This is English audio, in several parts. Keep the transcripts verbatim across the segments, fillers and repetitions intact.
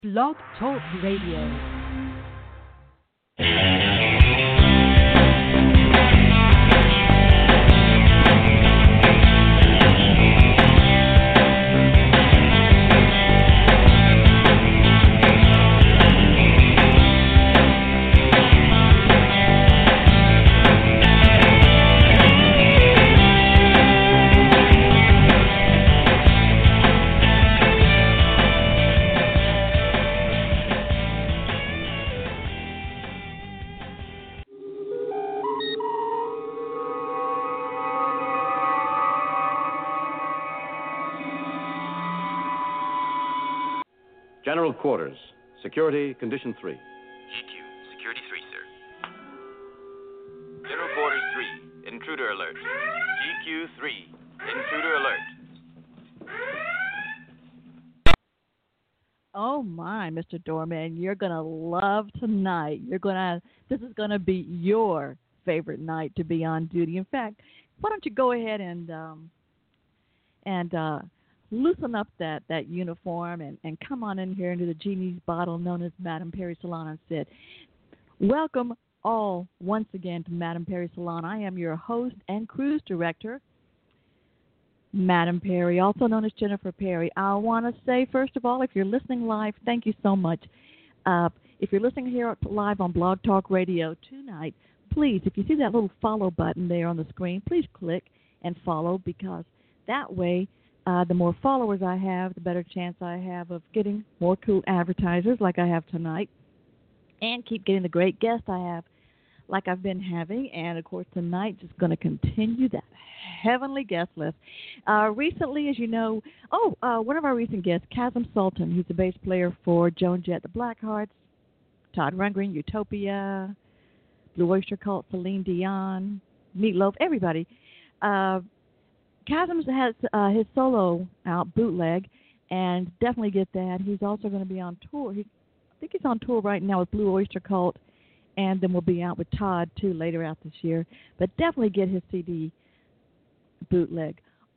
Blog Talk Radio. General Quarters. Security, Condition three. G Q, Security three, sir. General Quarters three, Intruder Alert. G Q three, Intruder Alert. Oh my, Mister Doorman, you're gonna love tonight. You're gonna. This is gonna be your favorite night to be on duty. In fact, why don't you go ahead and um, and uh, loosen up that, that uniform and, and come on in here into the genie's bottle known as Madame Perry Salon and sit. Welcome all once again to Madame Perry Salon. I am your host and cruise director, Madame Perry, also known as Jennifer Perry. I want to say, first of all, if you're listening live, thank you so much. Uh, if you're listening here live on Blog Talk Radio tonight, please, if you see that little follow button there on the screen, please click and follow, because that way, uh, the more followers I have, the better chance I have of getting more cool advertisers like I have tonight, and keep getting the great guests I have like I've been having. And, of course, tonight just going to continue that heavenly guest list. Uh, recently, as you know, oh, uh, one of our recent guests, Kazim Sultan, who's the bass player for Joan Jett, the Blackhearts, Todd Rundgren, Utopia, Blue Oyster Cult, Celine Dion, Meatloaf, everybody. Uh, Kazim has uh, his solo out, Bootleg, and definitely get that. He's also going to be on tour. He, I think he's on tour right now with Blue Oyster Cult, and then we'll be out with Todd, too, later out this year. But definitely get his C D, Bootleg.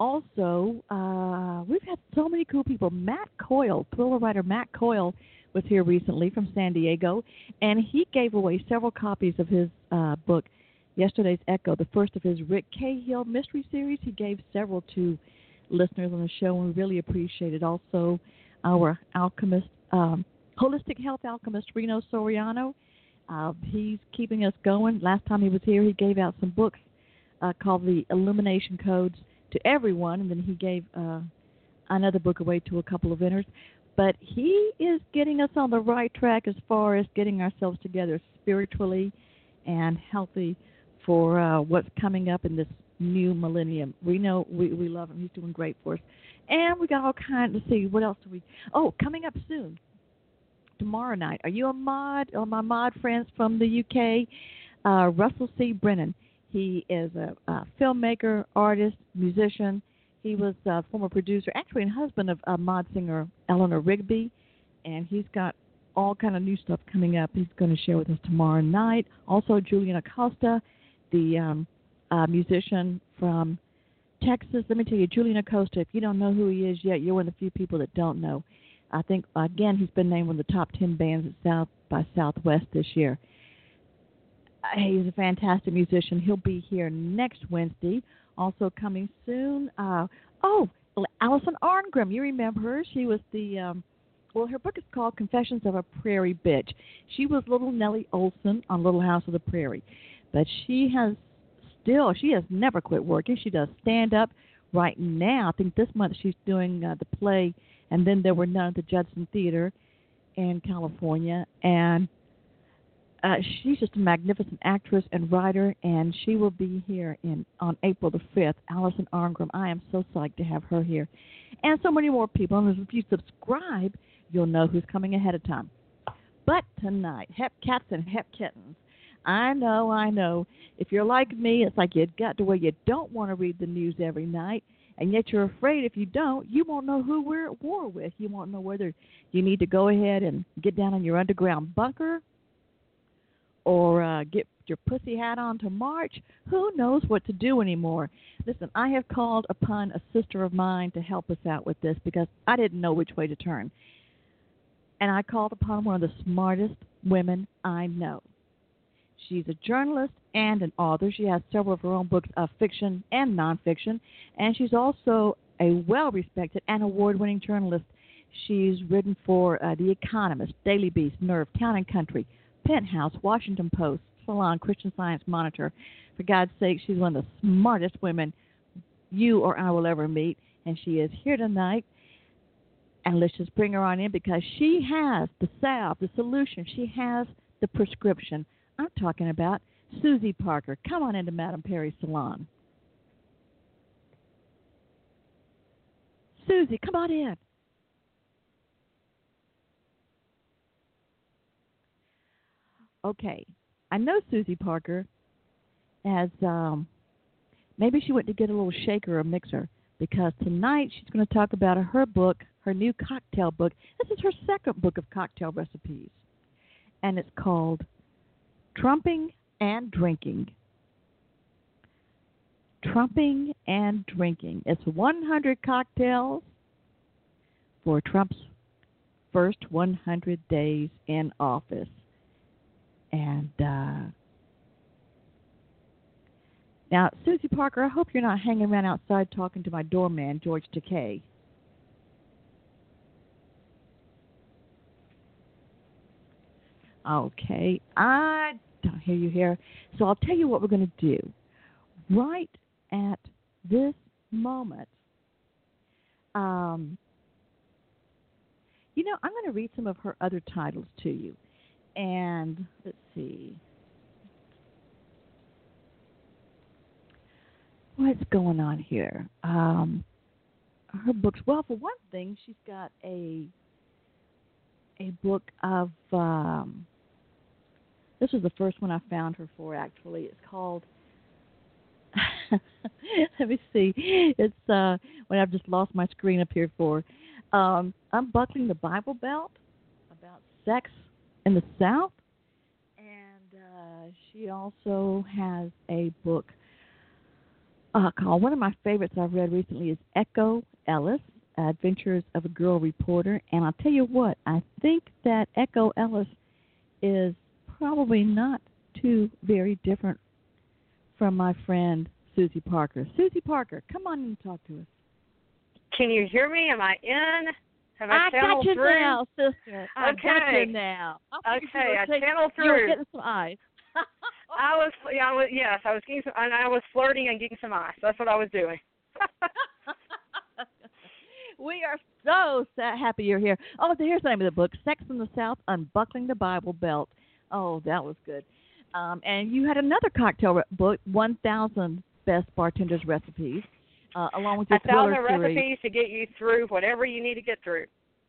Also, uh, we've had so many cool people. Matt Coyle, thriller writer Matt Coyle, was here recently from San Diego, and he gave away several copies of his uh, book, Yesterday's Echo, the first of his Rick Cahill mystery series. He gave several to listeners on the show, and we really appreciate it. Also, our alchemist, um, holistic health alchemist, Reno Soriano, uh, he's keeping us going. Last time he was here, he gave out some books uh, called The Illumination Codes to everyone, and then he gave uh, another book away to a couple of winners. But he is getting us on the right track as far as getting ourselves together spiritually and healthy for uh, what's coming up in this new millennium. We know we, we love him. He's doing great for us. And we got all kinds, let's see, what else do we, oh, coming up soon, tomorrow night. Are you a mod, or my mod friends from the U K? Uh, Russell C. Brennan. He is a, a filmmaker, artist, musician. He was a former producer, actually a husband of uh, mod singer Eleanor Rigby, and he's got all kind of new stuff coming up. He's going to share with us tomorrow night. Also, Julian Acosta, the um, uh, musician from Texas. Let me tell you, Julian Acosta, if you don't know who he is yet, you're one of the few people that don't know. I think, again, he's been named one of the top ten bands at South by Southwest this year. Uh, he's a fantastic musician. He'll be here next Wednesday. Also coming soon, uh, oh, Allison Arngrim. You remember her. She was the, um, well, her book is called Confessions of a Prairie Bitch. She was little Nellie Olson on Little House of the Prairie. But she has still, she has never quit working. She does stand-up right now. I think this month she's doing uh, the play, And Then There Were None at the Judson Theater in California. And uh, she's just a magnificent actress and writer, and she will be here in on April the fifth, Allison Arngrim. I am so psyched to have her here. And so many more people. And if you subscribe, you'll know who's coming ahead of time. But tonight, hep cats and hep kittens. I know, I know. If you're like me, it's like you got to where you don't want to read the news every night, and yet you're afraid if you don't, you won't know who we're at war with. You won't know whether you need to go ahead and get down in your underground bunker or uh, get your pussy hat on to march. Who knows what to do anymore? Listen, I have called upon a sister of mine to help us out with this because I didn't know which way to turn. and I called upon one of the smartest women I know. She's a journalist and an author. She has several of her own books of fiction and nonfiction, and she's also a well-respected and award-winning journalist. She's written for uh, The Economist, Daily Beast, Nerve, Town and Country, Penthouse, Washington Post, Salon, Christian Science Monitor. For God's sake, she's one of the smartest women you or I will ever meet, and she is here tonight. And let's just bring her on in because she has the salve, the solution. She has the prescription. I'm talking about Susie Parker. Come on into Madame Perry's salon. Susie, come on in. Okay, I know Susie Parker as um, maybe she went to get a little shaker or mixer because tonight she's going to talk about her book, her new cocktail book. This is her second book of cocktail recipes, and it's called Trumping and Drinking. Trumping and Drinking. It's one hundred cocktails for Trump's first one hundred days in office. And uh, now, Susie Parker, I hope you're not hanging around outside talking to my doorman, George Takei. Okay, I don't hear you here. So I'll tell you what we're going to do. Right at this moment, um, you know, I'm going to read some of her other titles to you. And let's see. What's going on here? Um, her books. Well, for one thing, she's got a a book of. Um, this was the first one I found her for. Actually, it's called. Let me see. It's uh, when I've just lost my screen up here for. Um, Unbuckling the Bible Belt, about sex in the South, and uh, she also has a book uh, called, one of my favorites I've read recently is Echo Ellis, Adventures of a Girl Reporter, and I'll tell you what, I think that Echo Ellis is probably not too very different from my friend Susie Parker. Susie Parker, come on and talk to us. Can you hear me? Am I in? Have I, I got you through? now, sister. I okay. got you now. I okay, I take, channeled through. You were getting some ice. I was, yeah, I was, yes, I was getting some, and I was flirting and getting some ice. That's what I was doing. We are so sad, happy you're here. Oh, so here's the name of the book, Sex in the South, Unbuckling the Bible Belt. Oh, that was good. Um, and you had another cocktail re- book, one thousand Best Bartenders Recipes. Uh, along with your a thousand Thriller recipes series. to get you through whatever you need to get through.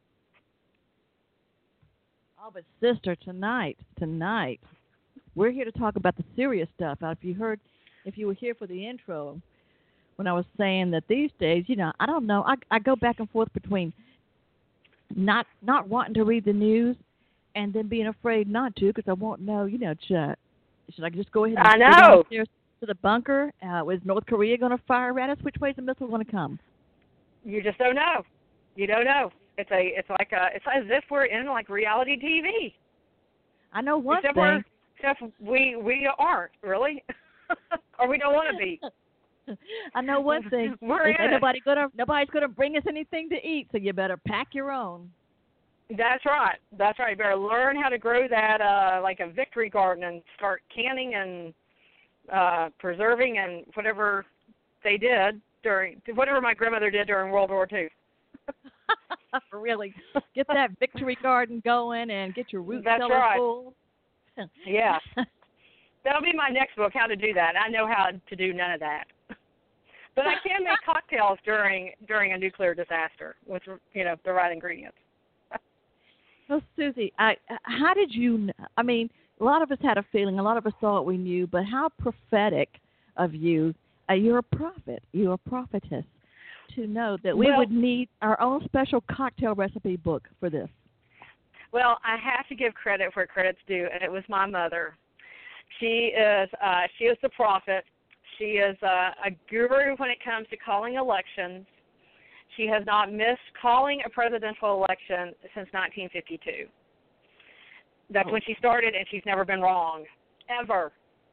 Oh, but sister, tonight, tonight, we're here to talk about the serious stuff. Now, if you heard, if you were here for the intro, when I was saying that these days, you know, I don't know, I, I go back and forth between not not wanting to read the news and then being afraid not to because I won't know, you know, should, should I just go ahead and I go know. downstairs to the bunker? Uh, is North Korea going to fire at us? Which way is the missile going to come? You just don't know. You don't know. It's a. It's like a. It's as if we're in like reality T V. I know one except thing. We're, except we we aren't really, or we don't want to be. I know one thing. We're Ain't in nobody gonna nobody's gonna bring us anything to eat, so you better pack your own. That's right. That's right. You better learn how to grow that uh, like a victory garden and start canning and uh, preserving and whatever they did during whatever my grandmother did during World War Two. Really, get that victory garden going and get your root That's cellar right. full. Yeah, that'll be my next book. How to do that? I know how to do none of that, but I can make cocktails during during a nuclear disaster with you know the right ingredients. Well, Susie, I, how did you? I mean, a lot of us had a feeling. A lot of us thought we knew, but how prophetic of you! Uh, you're a prophet. You're a prophetess. To know that we well, would need our own special cocktail recipe book for this. Well, I have to give credit where credit's due, and it was my mother. She is uh, she is the prophet. She is uh, a guru when it comes to calling elections. She has not missed calling a presidential election since nineteen fifty-two. That's oh. when she started, and she's never been wrong, ever.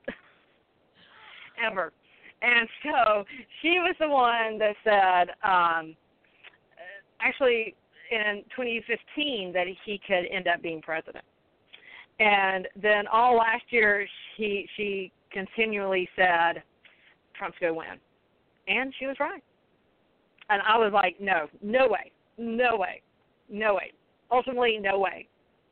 Ever. And so she was the one that said, um, actually, in twenty fifteen, that he could end up being president. And then all last year, she she continually said, Trump's going to win. And she was right. And I was like, no, no way, no way, no way. Ultimately, no way.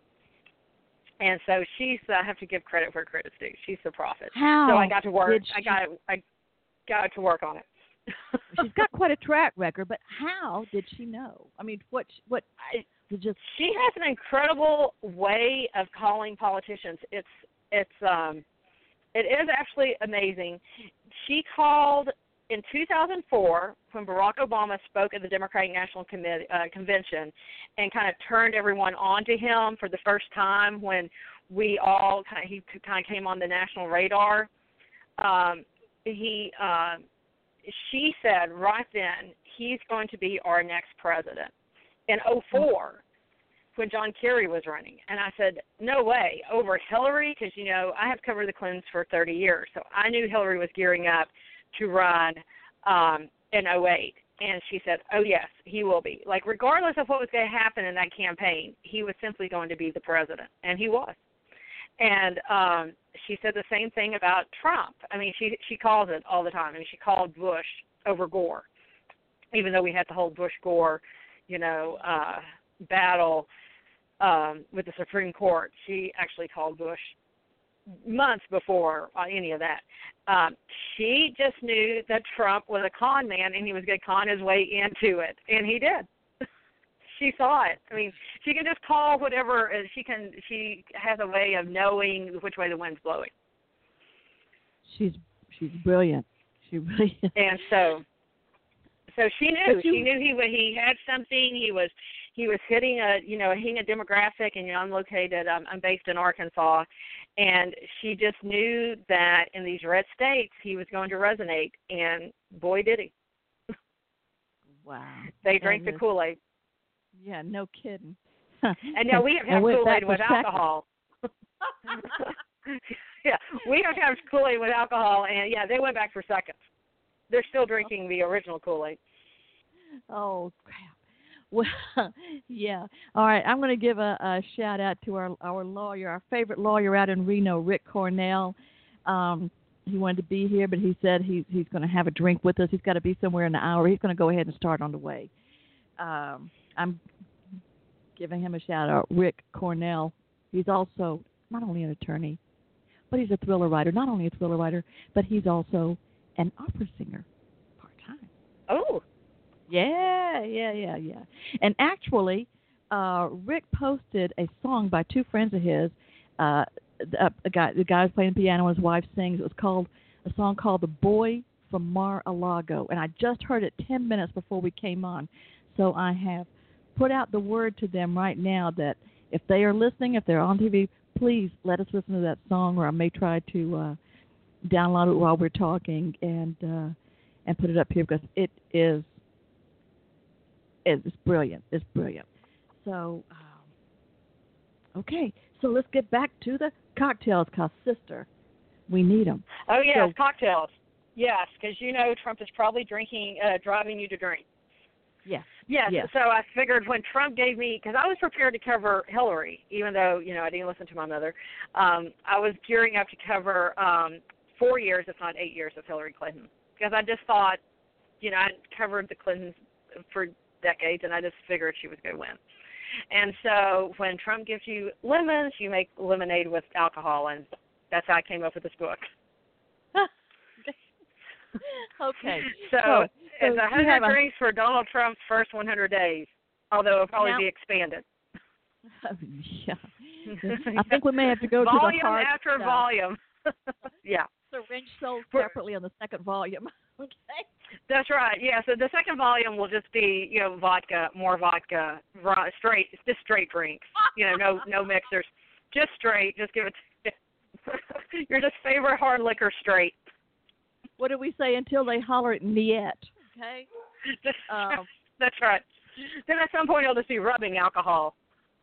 And so she's, I have to give credit where credit's due. She's the prophet. How so I got to work. she, I got I got to work on it. She's got quite a track record, but how did she know? I mean, what what just she has an incredible way of calling politicians. It's it's um it is actually amazing. She called in two thousand four when Barack Obama spoke at the Democratic National Committee, uh, Convention and kind of turned everyone on to him for the first time when we all kind of, he kind of came on the national radar. Um, he uh, she said right then he's going to be our next president. In oh four when John Kerry was running. And I said, no way, over Hillary, because, you know, I have covered the Clintons for thirty years, so I knew Hillary was gearing up to run um, in oh eight. And she said, oh, yes, he will be. Like, regardless of what was going to happen in that campaign, he was simply going to be the president. And he was. And um, she said the same thing about Trump. I mean, she she calls it all the time. I mean, she called Bush over Gore, even though we had the whole Bush-Gore, you know, uh, battle um, with the Supreme Court. She actually called Bush months before uh, any of that. Um, she just knew that Trump was a con man and he was going to con his way into it, and he did. She saw it. I mean, she can just call whatever. Uh, she can. She has a way of knowing which way the wind's blowing. She's she's brilliant. She really is. And so, so she knew. She knew he he had something. He was he was hitting a you know hitting a demographic. And you know, I'm located. I'm, I'm based in Arkansas, and she just knew that in these red states he was going to resonate. And boy, did he! Wow. They drank the Kool-Aid. Yeah, no kidding. And now we have to have Kool-Aid with alcohol. Yeah, we have to have Kool-Aid with alcohol, and yeah, they went back for seconds. They're still drinking the original Kool-Aid. Oh, crap. Well, yeah. All right, I'm going to give a, a shout-out to our, our lawyer, our favorite lawyer out in Reno, Rick Cornell. Um, he wanted to be here, but he said he, he's going to have a drink with us. He's got to be somewhere in an hour. He's going to go ahead and start on the way. Um, I'm giving him a shout-out, Rick Cornell. He's also not only an attorney, but he's a thriller writer. Not only a thriller writer, but he's also an opera singer part-time. Oh. Yeah, yeah, yeah, yeah. And actually, uh, Rick posted a song by two friends of his. Uh, a, a guy, the guy who's playing piano and his wife sings. It was called a song called "The Boy from Mar-a-Lago," and I just heard it ten minutes before we came on. So I have put out the word to them right now that if they are listening, if they're on T V, please let us listen to that song, or I may try to uh, download it while we're talking and uh, and put it up here because it is it's brilliant. It's brilliant. So, um, okay, so let's get back to the cocktails, because, sister, we need them. Oh, yes, so, cocktails. Yes, because you know Trump is probably drinking, uh, driving you to drink. Yes. Yes. Yes. So I figured when Trump gave me, because I was prepared to cover Hillary, even though, you know, I didn't listen to my mother. Um, I was gearing up to cover um, four years, if not eight years, of Hillary Clinton. Because I just thought, you know, I'd covered the Clintons for decades, and I just figured she was going to win. And so when Trump gives you lemons, you make lemonade with alcohol, and that's how I came up with this book. Okay. So, so it's so one hundred a, drinks for Donald Trump's first one hundred days, although it'll probably now, be expanded. Yeah. I think we may have to go volume to the hard after stuff. volume. Yeah. Syringe sold separately on the second volume. Okay. That's right. Yeah. So the second volume will just be, you know, vodka, more vodka, straight, just straight drinks. You know, no no mixers, just straight. Just give it to your just favorite hard liquor straight. What do we say until they holler at Niet? Okay. Just, um, That's right. Then at some point, you'll just be rubbing alcohol.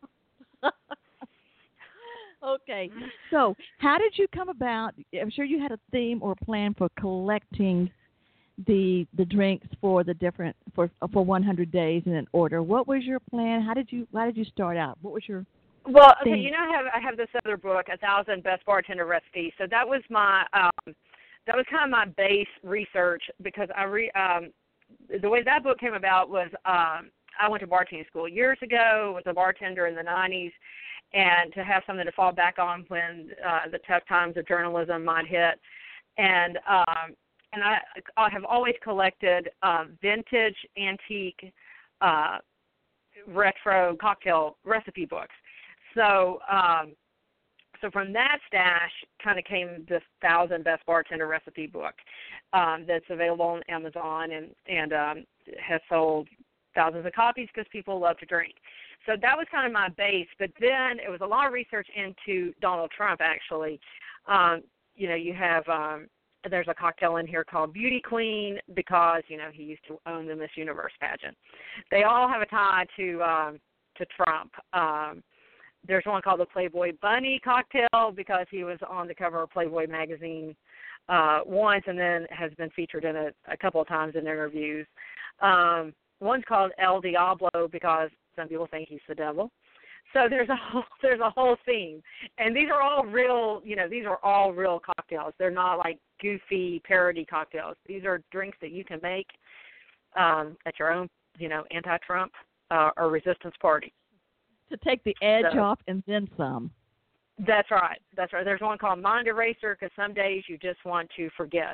Okay. So, how did you come about? I'm sure you had a theme or plan for collecting the the drinks for the different for for one hundred days in an order. What was your plan? How did you Why did you start out? What was your Well, okay, theme? you know, I have I have this other book, A Thousand Best Bartender Recipes. So that was my um, that was kind of my base research because I re um, the way that book came about was um, I went to bartending school years ago. Was a bartender in the nineties. And to have something to fall back on when uh, the tough times of journalism might hit. And um, and I, I have always collected uh, vintage, antique, uh, retro cocktail recipe books. So um, so from that stash kind of came this Thousand Best Bartender Recipe book um, that's available on Amazon and, and um, has sold thousands of copies because people love to drink. So that was kind of my base, but then it was a lot of research into Donald Trump, actually. Um, you know, you have, um, there's a cocktail in here called Beauty Queen because, you know, he used to own the Miss Universe pageant. They all have a tie to um, to Trump. Um, there's one called the Playboy Bunny cocktail because he was on the cover of Playboy magazine uh, once and then has been featured in it a couple of times in interviews. Um, one's called El Diablo because some people think he's the devil. So there's a whole, there's a whole theme, and these are all real. You know, these are all real cocktails. They're not like goofy parody cocktails. These are drinks that you can make um, at your own, you know, anti-Trump uh, or resistance party. To take the edge so, off and then some. That's right. That's right. There's one called Mind Eraser because some days you just want to forget.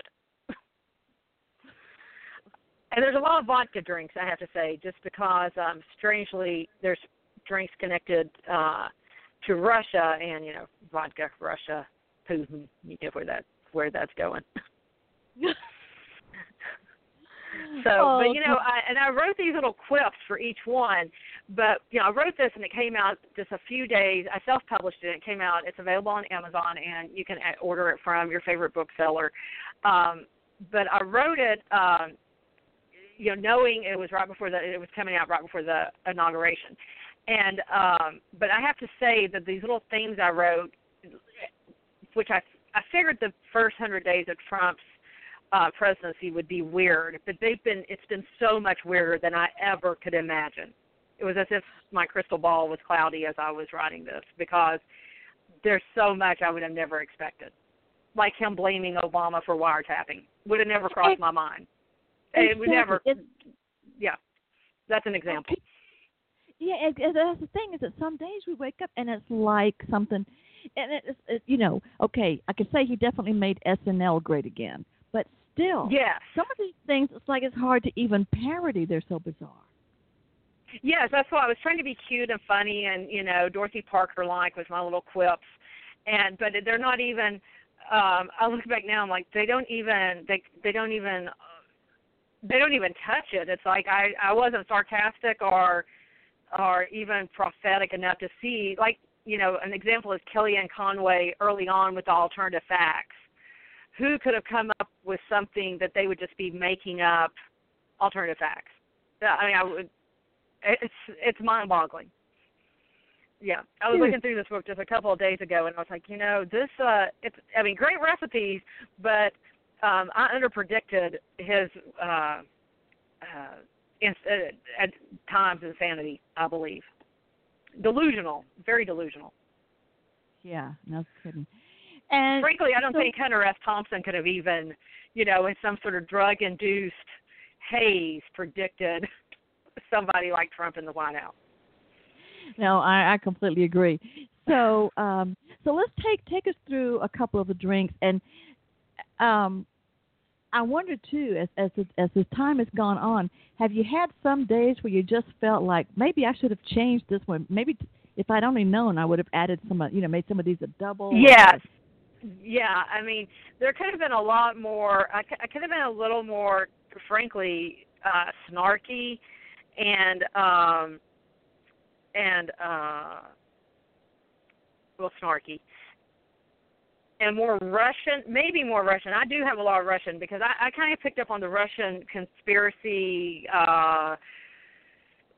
And there's a lot of vodka drinks, I have to say, just because, um, strangely, there's drinks connected uh, to Russia and, you know, vodka, Russia, Putin, you get where, that, where that's going. so, oh, but, you know, I, and I wrote these little quips for each one, but, you know, I wrote this and it came out just a few days. I self-published it. It came out. It's available on Amazon, and you can order it from your favorite bookseller. Um, but I wrote it um, you know, knowing it was right before the, it was coming out right before the inauguration. And, um, but I have to say that these little things I wrote, which I, I figured the first hundred days of Trump's uh, presidency would be weird, but they've been, it's been so much weirder than I ever could imagine. It was as if my crystal ball was cloudy as I was writing this because there's so much I would have never expected. Like him blaming Obama for wiretapping. Would have never crossed my mind. Exactly. It would never, it, yeah, that's an example. Yeah, it, it, that's the thing is that some days we wake up and it's like something, and it's, it, you know, okay, I could say he definitely made S N L great again, but still, yes. some of these things, it's like it's hard to even parody. They're so bizarre. Yes, that's why I was trying to be cute and funny, and, you know, Dorothy Parker-like was my little quips, and but they're not even, um, I look back now, I'm like, they don't even, they they don't even, they don't even touch it. It's like I, I wasn't sarcastic or or even prophetic enough to see, like, you know, an example is Kellyanne Conway early on with the alternative facts. Who could have come up with something that they would just be making up alternative facts? I mean, I would, it's it's mind-boggling. Yeah, I was looking through this book just a couple of days ago, and I was like, you know, this, uh, it's, I mean, great recipes, but um, I underpredicted his, uh, uh, in, uh, at times, insanity, I believe. Delusional, very delusional. Yeah, no kidding. And frankly, I don't so, think Hunter S. Thompson could have even, you know, in some sort of drug-induced haze predicted somebody like Trump in the White House. No, I, I completely agree. So, um, so let's take take us through a couple of the drinks, and um, I wonder too, as as the, as the time has gone on, have you had some days where you just felt like maybe I should have changed this one? Maybe if I'd only known, I would have added some, you know, made some of these a double. Yes. Yeah, I mean, there could have been a lot more. I could, I could have been a little more, frankly, uh, snarky, and um, and uh, well, snarky, and more Russian. Maybe more Russian. I do have a lot of Russian because I, I kind of picked up on the Russian conspiracy uh,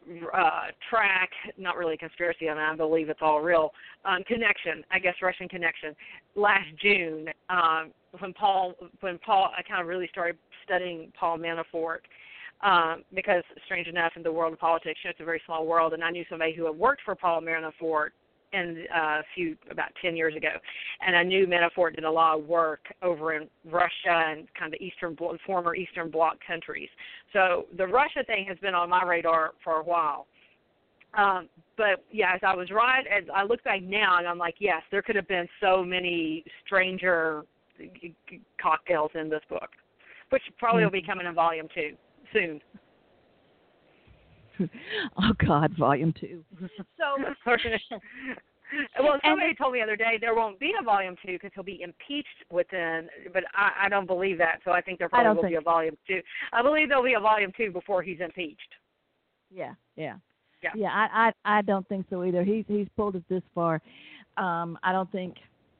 uh, track, not really conspiracy, and I believe it's all real, um, connection, I guess Russian connection, last June um, when Paul, when Paul, I kind of really started studying Paul Manafort um, because, strange enough, in the world of politics, you know, it's a very small world, and I knew somebody who had worked for Paul Manafort in uh, a few, about ten years ago, and I knew Manafort did a lot of work over in Russia and kind of Eastern, former Eastern Bloc countries. So the Russia thing has been on my radar for a while. Um, but, yeah, as I was right, as I look back now, and I'm like, yes, there could have been so many stranger cocktails in this book, which probably will be coming in volume two soon. Oh, God, volume two. So, well, somebody told me the other day there won't be a volume two because he'll be impeached within, but I, I don't believe that, so I think there probably will think. be a volume two. I believe there'll be a volume two before he's impeached. Yeah, yeah. Yeah, yeah I, I, I don't think so either. He's, he's pulled us this far. Um, I don't think,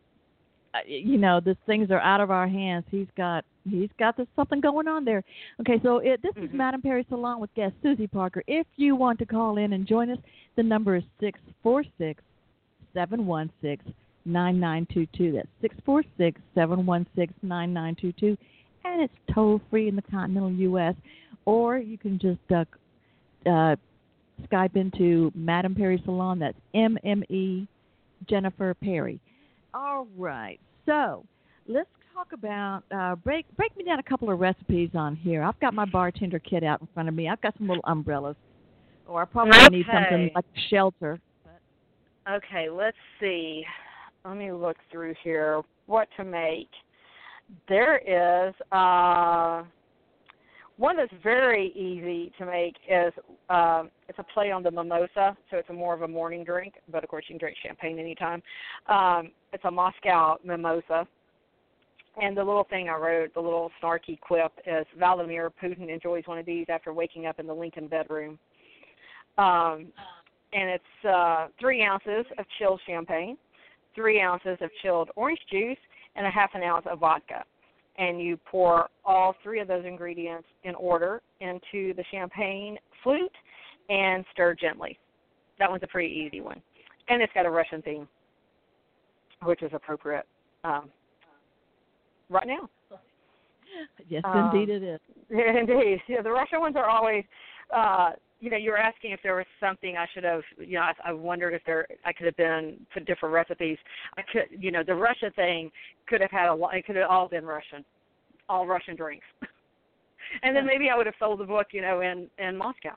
you know, these things are out of our hands. He's got he's got this, something going on there. Okay, so it, this mm-hmm. is Madame Perry Salon with guest Susie Parker. If you want to call in and join us, the number is six four six, seven one six, nine nine two two. That's six four six, seven one six, nine nine two two. And it's toll-free in the continental U S. Or you can just uh, uh, Skype into Madame Perry Salon. That's M M E Jennifer Perry. All right, so let's talk about, uh, break break me down a couple of recipes on here. I've got my bartender kit out in front of me. I've got some little umbrellas, or I probably okay. need something like a shelter. Okay, let's see. Let me look through here what to make. There is uh, one that's very easy to make is uh, it's a play on the mimosa, so it's a more of a morning drink, but of course you can drink champagne anytime. Um, it's a Moscow mimosa. And the little thing I wrote, the little snarky quip is Vladimir Putin enjoys one of these after waking up in the Lincoln bedroom. Um, and it's uh, three ounces of chilled champagne, three ounces of chilled orange juice, and a half an ounce of vodka. And you pour all three of those ingredients in order into the champagne flute and stir gently. That one's a pretty easy one. And it's got a Russian theme, which is appropriate um, right now. Yes, um, indeed it is. Indeed. Yeah, the Russian ones are always, uh, you know, you were asking if there was something I should have, you know, I, I wondered if there, I could have been put different recipes. I could, you know, the Russia thing could have had a lot, it could have all been Russian, all Russian drinks. And then maybe I would have sold the book, you know, in, in Moscow.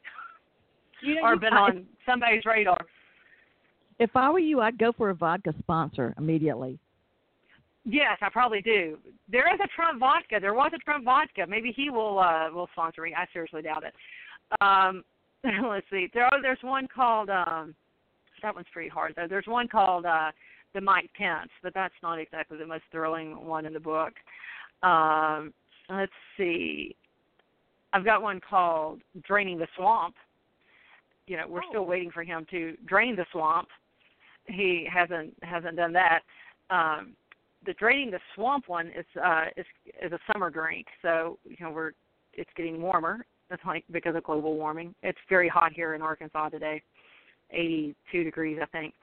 You know, or been I, on somebody's radar. If I were you, I'd go for a vodka sponsor immediately. Yes, I probably do. There is a Trump vodka. There was a Trump vodka. Maybe he will uh, will sponsor me. I seriously doubt it. Um, let's see. There, there's one called, um, that one's pretty hard, though. There's one called uh, the Mike Pence, but that's not exactly the most thrilling one in the book. Um, let's see. I've got one called Draining the Swamp. You know, we're oh. still waiting for him to drain the swamp. He hasn't hasn't done that. Um, the Draining the Swamp one is uh, is is a summer drink, so you know we're it's getting warmer. That's like because of global warming. It's very hot here in Arkansas today, eighty-two degrees, I think.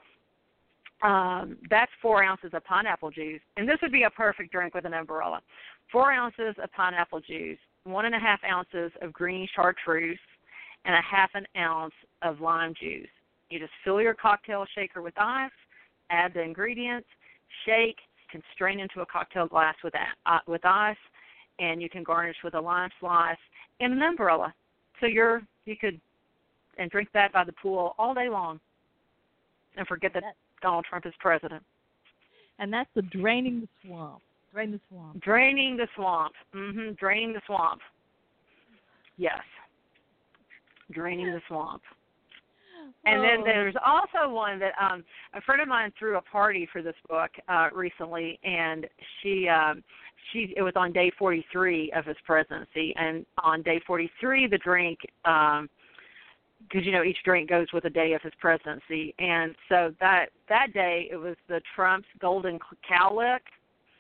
Um, that's four ounces of pineapple juice, and this would be a perfect drink with an umbrella. Four ounces of pineapple juice, one and a half ounces of green chartreuse, and a half an ounce of lime juice. You just fill your cocktail shaker with ice, add the ingredients, shake, can strain into a cocktail glass with uh, with ice, and you can garnish with a lime slice and an umbrella. So you're you could and drink that by the pool all day long, and forget that Donald Trump is president. And that's the Draining the Swamp. Drain the swamp. Draining the swamp. Mm-hmm. Draining the swamp. Yes. Draining the swamp. And then there's also one that um, a friend of mine threw a party for this book uh, recently, and she um, she it was on day forty-three of his presidency, and on day forty-three the drink, um, because you know each drink goes with a day of his presidency, and so that that day it was the Trump's Golden Cowlick,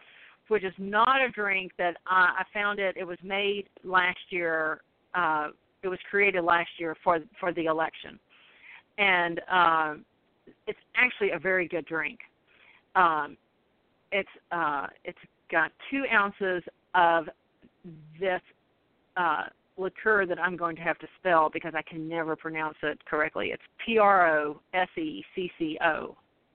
which is not a drink that I, I found it. It was made last year. Uh, It was created last year for for the election, and um, it's actually a very good drink. Um, it's uh, it's got two ounces of this uh, liqueur that I'm going to have to spell because I can never pronounce it correctly. It's P R O S E C C O.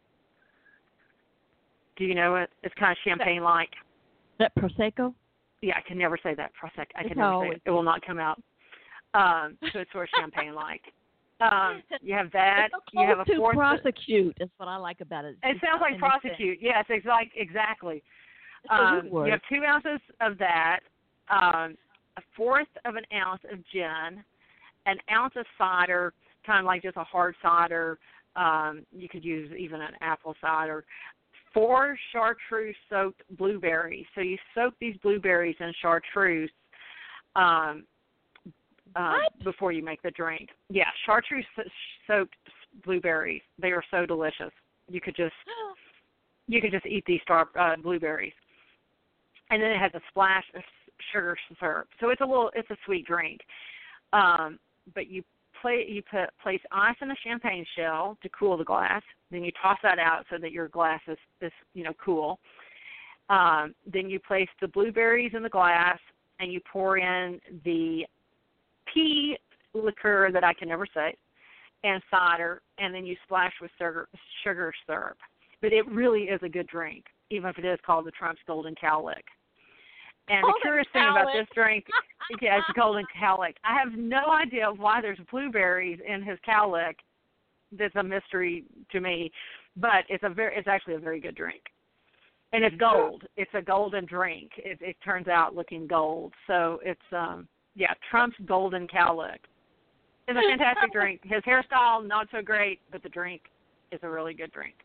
Do you know it? It's kind of champagne-like. That Prosecco? Yeah, I can never say that. Prosecco. I can It's never say it. It will not come out. Um, so it's sort of champagne-like. Um, you have that. It's you have a to fourth. prosecute. That's what I like about it. It sounds like prosecute. Yes, exactly. Exactly. It's a Um, good word. you have two ounces of that, um, a fourth of an ounce of gin, an ounce of cider, kind of like just a hard cider. Um, you could use even an apple cider. Four chartreuse-soaked blueberries. So you soak these blueberries in chartreuse um, uh, before you make the drink. Yeah, chartreuse-soaked blueberries. They are so delicious. You could just you could just eat these star, uh, blueberries. And then it has a splash of sugar syrup. So it's a little, it's a sweet drink. Um, but you play, you put place ice in a champagne shell to cool the glass. Then you toss that out so that your glass is, is you know, cool. Um, then you place the blueberries in the glass and you pour in the pea liqueur that I can never say and cider, and then you splash with sugar, sugar syrup. But it really is a good drink, even if it is called the Trump's Golden Cowlick. And Golden the curious thing about Cowlick. this drink, yeah, it's Golden Cowlick. I have no idea why there's blueberries in his cowlick. That's a mystery to me, but it's a very, it's actually a very good drink. And it's gold. It's a golden drink. It, it turns out looking gold. So it's, um, yeah, Trump's Golden Cowlick. It's a fantastic drink. His hairstyle, not so great, but the drink is a really good drink.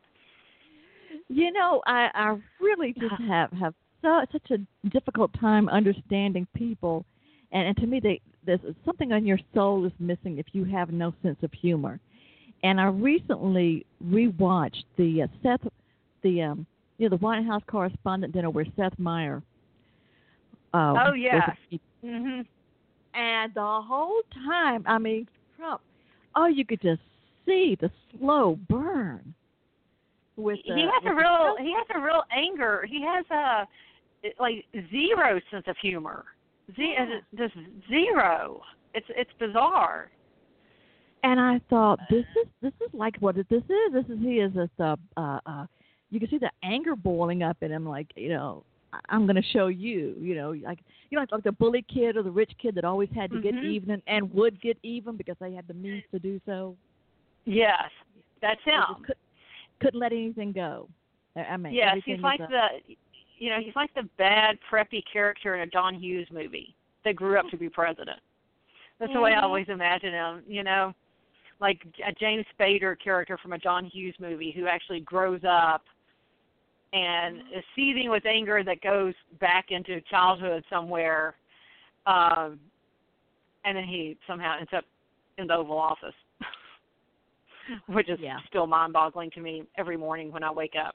You know, I, I really just have, have so, such a difficult time understanding people. And, and to me, they, there's something on your soul is missing if you have no sense of humor. And I recently rewatched the uh, Seth, the um, you know, the White House Correspondent Dinner where Seth Meyer. Uh, oh yes. Was a, mm-hmm. And the whole time, I mean, Trump, oh, you could just see the slow burn. With the, he has with a real, the, he has a real anger. He has a like zero sense of humor. Z- yeah. Just zero. It's it's bizarre. And I thought, this is this is like what this is. This is he is just uh, uh, uh, you can see the anger boiling up in him. Like, you know, I'm going to show you. You know, like you know, like the bully kid or the rich kid that always had to mm-hmm. get even and would get even because they had the means to do so. Yes, that's him. Could, couldn't let anything go. I mean, yes, he's like a, the, you know, he's like the bad preppy character in a John Hughes movie that grew up to be president. That's mm-hmm. the way I always imagine him. You know. Like a James Spader character from a John Hughes movie who actually grows up and is seething with anger that goes back into childhood somewhere, um, and then he somehow ends up in the Oval Office, which is yeah. still mind-boggling to me every morning when I wake up.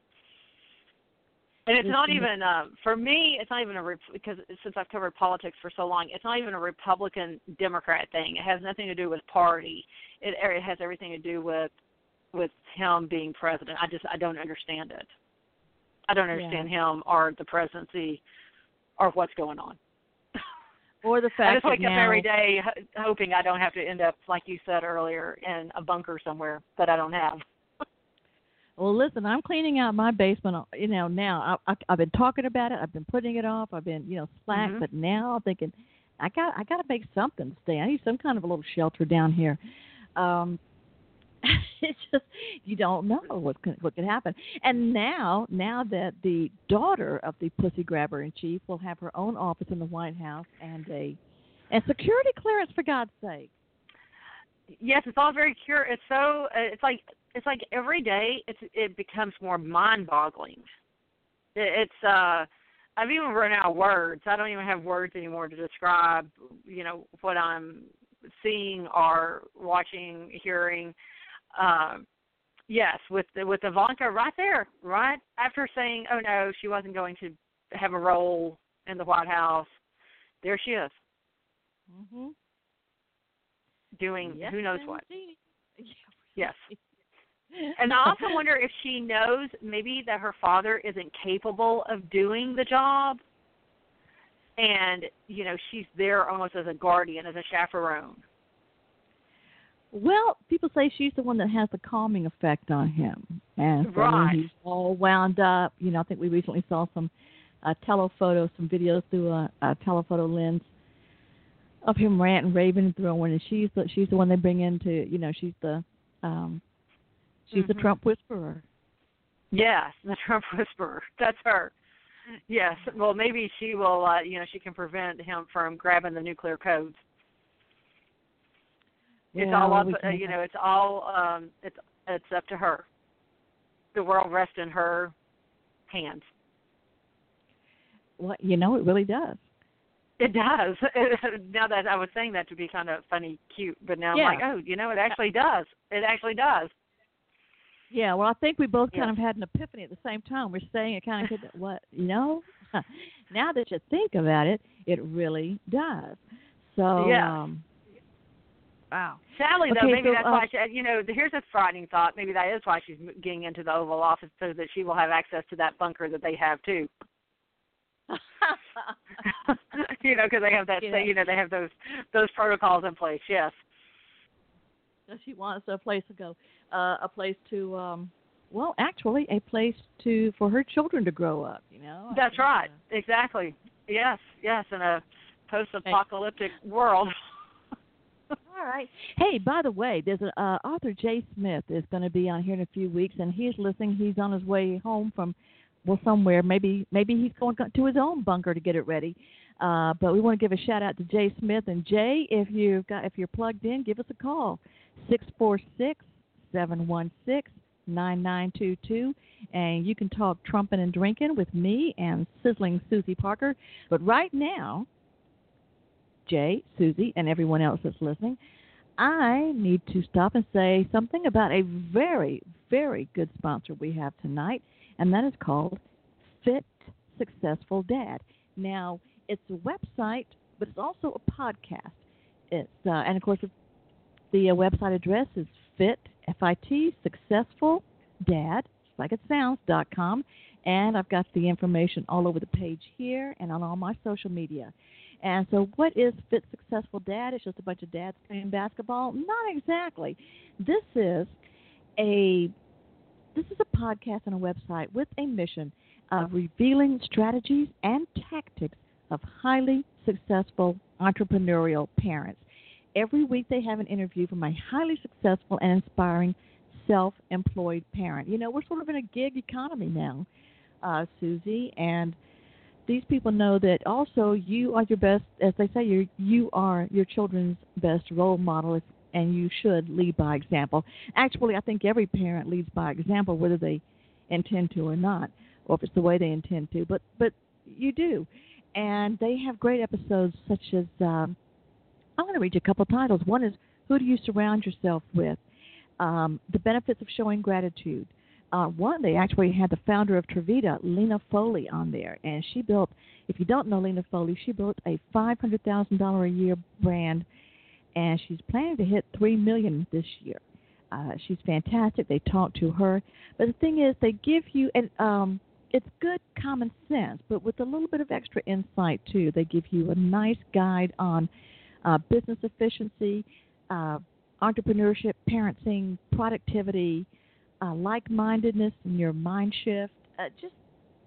And it's not even, uh, for me, it's not even a, because since I've covered politics for so long, it's not even a Republican-Democrat thing. It has nothing to do with party. It, it has everything to do with with him being president. I just, I don't understand it. I don't understand yeah. him or the presidency or what's going on. Or the fact I just wake that up now, every day hoping I don't have to end up, like you said earlier, in a bunker somewhere that I don't have. Well, listen, I'm cleaning out my basement, you know, now. I, I, I've been talking about it. I've been putting it off. I've been, you know, slack. Mm-hmm. But now I'm thinking, I got I got to make something to stay. I need some kind of a little shelter down here. Um, it's just, you don't know what can, what can happen. And now, now that the daughter of the pussy grabber in chief will have her own office in the White House and a and security clearance, for God's sake. Yes, it's all very curious. It's so, it's like, it's like every day it's, it becomes more mind-boggling. It, it's, uh, I've even run out of words. I don't even have words anymore to describe, you know, what I'm seeing or watching, hearing. Um, yes, with the, with Ivanka right there, right after saying, oh no, she wasn't going to have a role in the White House, there she is. Mm-hmm. doing yes, who knows what. indeed. Yes. And I also wonder if she knows maybe that her father isn't capable of doing the job, and, you know, she's there almost as a guardian, as a chaperone. Well, people say she's the one that has the calming effect on him. And so Right. when he's all wound up, you know, I think we recently saw some uh, telephotos, some videos through a, a telephoto lens of him ranting, raving, and throwing, and she's the, she's the one they bring into, you know, she's the um, she's Mm-hmm. the Trump whisperer. Yes, the Trump whisperer. That's her. Yes. Well, maybe she will, uh, you know, she can prevent him from grabbing the nuclear codes. It's Well, all up, we uh, can- you know, it's all, um, it's it's up to her. The world rests in her hands. Well, you know, it really does. It does. Now that I was saying that to be kind of funny, cute, but now Yeah. I'm like, oh, you know, it actually does. It actually does. Yeah, well, I think we both kind Yes. of had an epiphany at the same time. We're saying it kind of could, what, you know? Now that you think about it, it really does. So, Yeah. um, wow. Sadly, though, Okay, maybe so, that's uh, why she, you know, here's a frightening thought. Maybe that is why she's getting into the Oval Office, so that she will have access to that bunker that they have, too. You know, because they have that, Yeah. you know, they have those those protocols in place. Yes. So she wants a place to go, uh, a place to, um, well, actually, a place to for her children to grow up. You know. I That's think, right. uh, Exactly. Yes. Yes. In a post-apocalyptic world. All right. Hey, by the way, there's an uh, author, Jay Smith, is going to be on here in a few weeks, and he's listening. He's on his way home from, well, somewhere. Maybe maybe he's going to his own bunker to get it ready. Uh, but we want to give a shout out to Jay Smith. And Jay, if you've got if you're plugged in, give us a call, six four six, seven one six, nine nine two two, and you can talk trumping and drinking with me and sizzling Susie Parker. But right now, Jay, Susie, and everyone else that's listening, I need to stop and say something about a very, very good sponsor we have tonight, and that is called Fit Successful Dad. Now, it's a website, but it's also a podcast. It's uh, and of course, the uh, website address is Fit F I T Successful Dad, like it sounds, dot com, and I've got the information all over the page here and on all my social media. And so what is Fit Successful Dad? It's just a bunch of dads playing basketball? Not exactly. This is a this is a podcast and a website with a mission of revealing strategies and tactics of highly successful entrepreneurial parents. Every week they have an interview from a highly successful and inspiring self-employed parent. You know, we're sort of in a gig economy now, uh, Susie, and these people know that also you are your best, as they say, you you are your children's best role model, and you should lead by example. Actually, I think every parent leads by example, whether they intend to or not, or if it's the way they intend to. But but you do, and they have great episodes such as um, I'm going to read you a couple titles. One is Who Do You Surround Yourself With? Um, the Benefits of Showing Gratitude. Uh, one, they actually had the founder of Trevita, Lena Foley, on there. And she built, if you don't know Lena Foley, she built a five hundred thousand dollars a year brand, and she's planning to hit three million dollars this year. Uh, she's fantastic. They talk to her. But the thing is, they give you, and um, it's good common sense, but with a little bit of extra insight, too. They give you a nice guide on uh, business efficiency, uh, entrepreneurship, parenting, productivity, Uh, like-mindedness in your mind shift, uh, just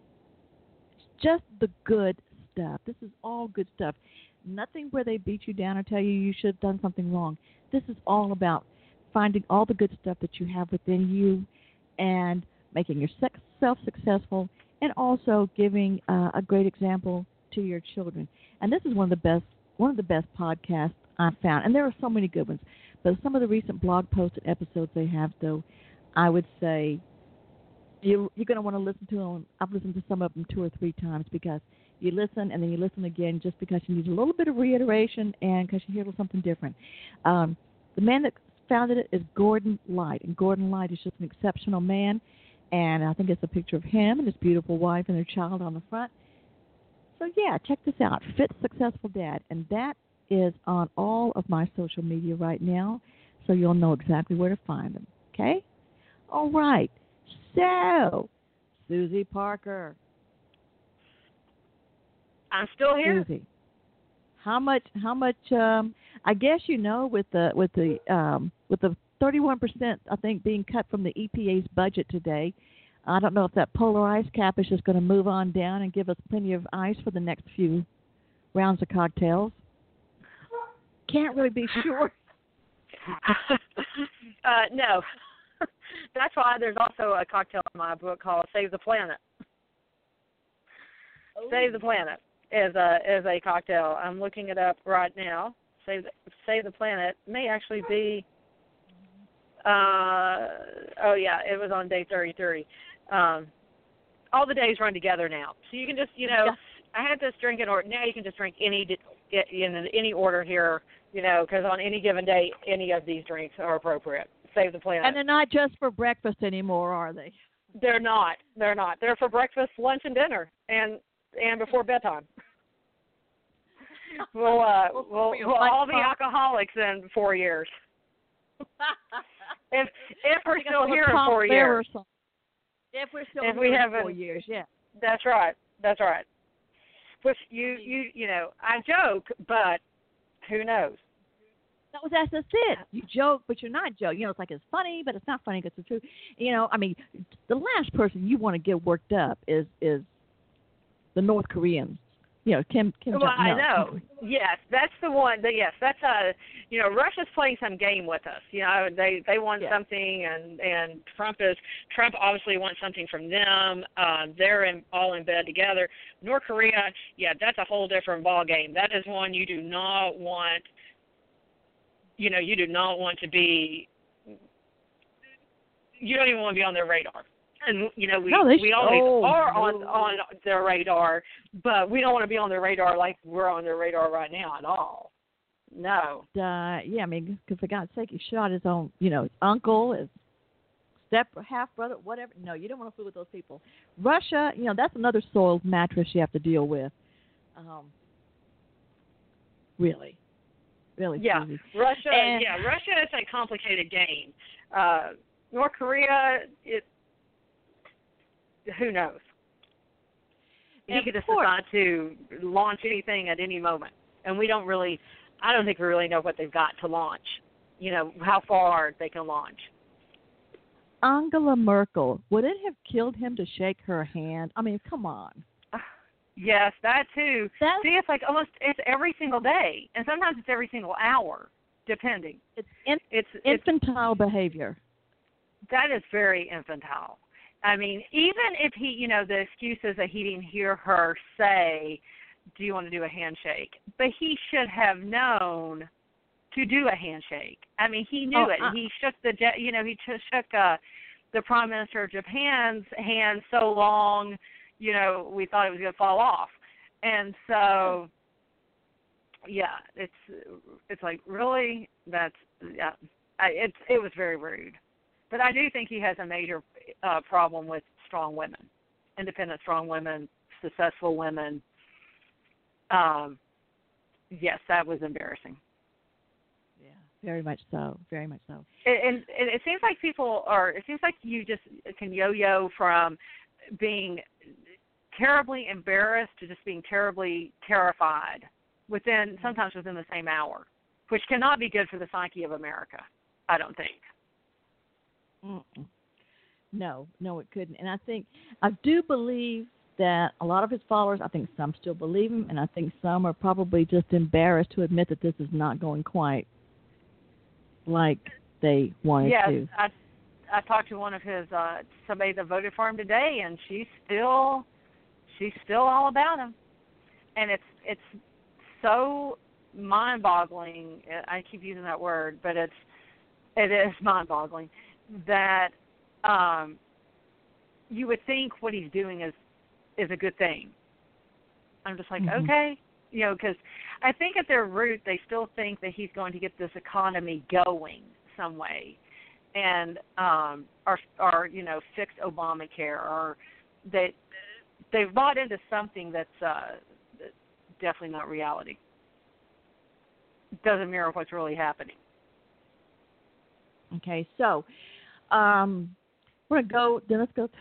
just the good stuff. This is all good stuff. Nothing where they beat you down or tell you you should have done something wrong. This is all about finding all the good stuff that you have within you and making yourself successful, and also giving uh, a great example to your children. And this is one of the best one of the best podcasts I've found. And there are so many good ones. But some of the recent blog posts and episodes they have, though, I would say you, you're going to want to listen to them. I've listened to some of them two or three times, because you listen and then you listen again just because you need a little bit of reiteration and because you hear something different. Um, the man that founded it is Gordon Light, and Gordon Light is just an exceptional man, and I think it's a picture of him and his beautiful wife and their child on the front. So, yeah, check this out, Fit Successful Dad, and that is on all of my social media right now, so you'll know exactly where to find them. Okay? All right. So, Susie Parker. I'm still here. Susie, how much? How much? Um, I guess you know with the with the um, with the thirty-one percent, I think, being cut from the E P A's budget today. I don't know if that polar ice cap is just going to move on down and give us plenty of ice for the next few rounds of cocktails. Can't really be sure. uh, no. That's why there's also a cocktail in my book called Save the Planet. Oh. Save the Planet is a is a cocktail. I'm looking it up right now. Save the, Save the Planet may actually be. Uh, oh yeah, it was on day thirty-three. Um, all the days run together now, so you can just you know. Yeah. I had this drink in order. Now you can just drink any in any order here, you know, because on any given day, any of these drinks are appropriate. Save the Planet. And they're not just for breakfast anymore, are they? They're not. They're not. They're for breakfast, lunch, and dinner, and and before bedtime. We'll uh, we'll, we'll all be alcoholics in four years. if if we're still here in four years. If we're still if here we in haven't, four years, yeah. That's right. That's right. Which you you you know, I joke, but who knows? No, that's just it. You joke, but you're not joking. You know, it's like it's funny, but it's not funny because it's true. You know, I mean, the last person you want to get worked up is is the North Koreans. You know, Kim Kim Jong. Well, I know. Yes, that's the one. That, yes, that's uh, you know, Russia's playing some game with us. You know, they they want yeah. something, and and Trump is Trump obviously wants something from them. Um, they're in, all in bed together. North Korea, yeah, that's a whole different ball game. That is one you do not want. You know, you do not want to be. You don't even want to be on their radar. And, you know, we no, we always oh, are no. on on their radar, but we don't want to be on their radar like we're on their radar right now at all. No. Uh, yeah, I mean, because for God's sake, he shot his own, you know, his uncle, his step, half brother, whatever. No, you don't want to fool with those people. Russia, you know, that's another soiled mattress you have to deal with. Um, really. Really, yeah, Susie. Russia. And, yeah, Russia is a complicated game. Uh, North Korea, it. Who knows? He could just decide to launch anything at any moment, and we don't really. I don't think we really know what they've got to launch. You know how far they can launch. Angela Merkel, would it have killed him to shake her hand? I mean, come on. Yes, that too. That's, See, it's like almost it's every single day, and sometimes it's every single hour, depending. It's in, it's infantile it's, behavior. That is very infantile. I mean, even if he, you know, the excuse is that he didn't hear her say, "Do you want to do a handshake?" But he should have known to do a handshake. I mean, he knew oh, it. Uh, he shook the, you know, he just shook uh, the Prime Minister of Japan's hand so long. You know, we thought it was going to fall off. And so, yeah, it's it's like, really? That's, yeah, I, it's, it was very rude. But I do think he has a major uh, problem with strong women, independent strong women, successful women. Um, yes, that was embarrassing. Yeah, very much so, very much so. And, and it seems like people are, it seems like you just can yo-yo from being terribly embarrassed to just being terribly terrified within sometimes within the same hour, which cannot be good for the psyche of America, I don't think. Mm-mm. No, no, it couldn't. And I think I do believe that a lot of his followers, I think some still believe him, and I think some are probably just embarrassed to admit that this is not going quite like they wanted yes, to. I I talked to one of his uh, somebody that voted for him today, and she's still. She's still all about him, and it's it's so mind-boggling. I keep using that word, but it's it is mind-boggling that um, you would think what he's doing is is a good thing. I'm just like, mm-hmm. okay, you know, because I think at their root they still think that he's going to get this economy going some way, and um, or or you know, fix Obamacare, or that. They've bought into something that's uh, definitely not reality. doesn't mirror what's really happening. Okay, so um, we're gonna go. Then let's go.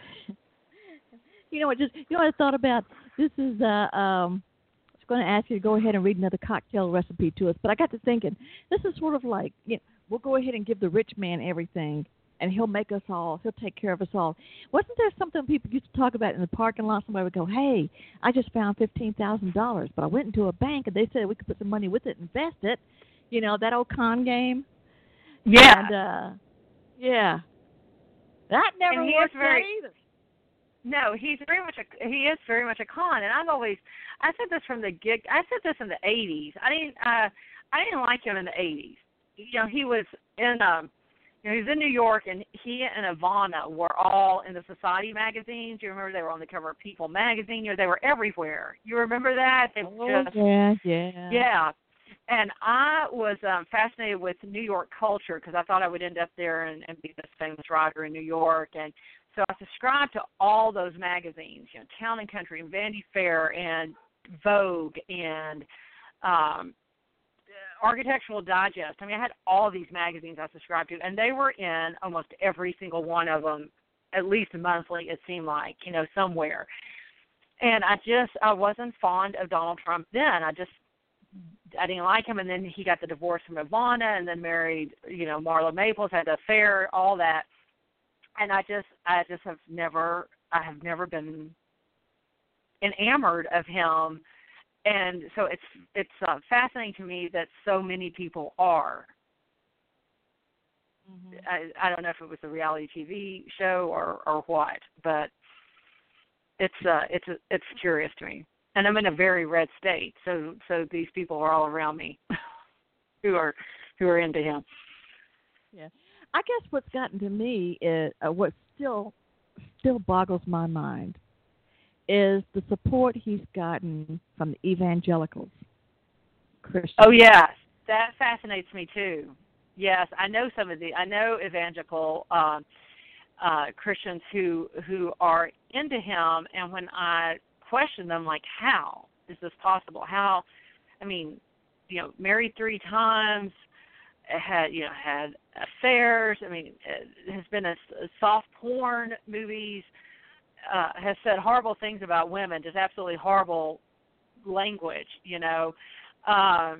You know what? Just you know what I thought about. This is uh, um, I was going to ask you to go ahead and read another cocktail recipe to us, but I got to thinking. This is sort of like, you know, we'll go ahead and give the rich man everything, and he'll make us all. He'll take care of us all. Wasn't there something people used to talk about in the parking lot? Somebody would go, "Hey, I just found fifteen thousand dollars, but I went into a bank and they said we could put some money with it, and invest it." You know, that old con game. Yeah. And, uh, yeah. That never And he worked is very, either. No, he's very much a he is very much a con, and I've always I said this from the gig. I said this in the eighties. I didn't uh, I didn't like him in the eighties. You know, he was in um, you know, he was in New York, and he and Ivana were all in the Society magazines. You remember they were on the cover of People magazine. You know, they were everywhere. You remember that? They Oh, just, yeah, yeah. Yeah. And I was um, fascinated with New York culture because I thought I would end up there and, and be this famous writer in New York. And so I subscribed to all those magazines, you know, Town and Country and Vanity Fair and Vogue and um, Architectural Digest. I mean, I had all these magazines I subscribed to, and they were in almost every single one of them, at least monthly, it seemed like, you know, somewhere. And I just, I wasn't fond of Donald Trump then. I just, I didn't like him, and then he got the divorce from Ivana and then married, you know, Marla Maples, had the affair, all that. And I just, I just have never, I have never been enamored of him. And so it's, it's uh, fascinating to me that so many people are. Mm-hmm. I, I don't know if it was a reality T V show or, or what, but it's, uh, it's, it's curious to me. And I'm in a very red state, so so these people are all around me who are who are into him. Yeah, I guess what's gotten to me is uh, what still still boggles my mind is the support he's gotten from the evangelicals, Christians. Oh yes, that fascinates me too. Yes, I know some of the I know evangelical um, uh, Christians who who are into him, and when I question them, like, how is this possible? How, I mean, you know, married three times, had, you know, had affairs. I mean, has been a, a soft porn movies, uh, has said horrible things about women, just absolutely horrible language, you know. Um,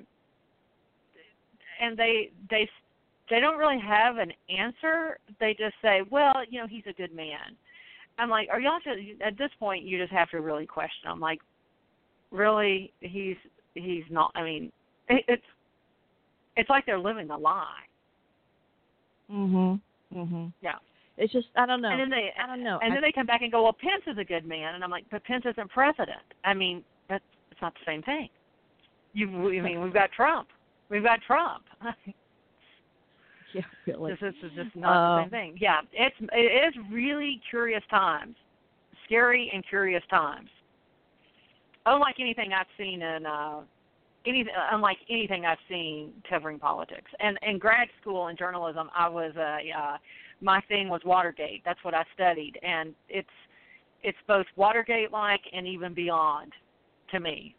and they, they, they don't really have an answer. They just say, well, you know, he's a good man. I'm like, are y'all just, at this point, you just have to really question. I'm like, really, he's he's not. I mean, it, it's it's like they're living the lie. Mhm. Mhm. Yeah. It's just I don't know. And then they I don't know. And I, then they come back and go, well, Pence is a good man, and I'm like, but Pence isn't president. I mean, that's it's not the same thing. You, I mean, we've got Trump. We've got Trump. Yeah, really. This, this is just not uh, the same thing. Yeah, it's it is really curious times, scary and curious times. Unlike anything I've seen in uh, anything, unlike anything I've seen covering politics. And in grad school in journalism, I was a uh, my thing was Watergate. That's what I studied, and it's it's both Watergate-like and even beyond to me.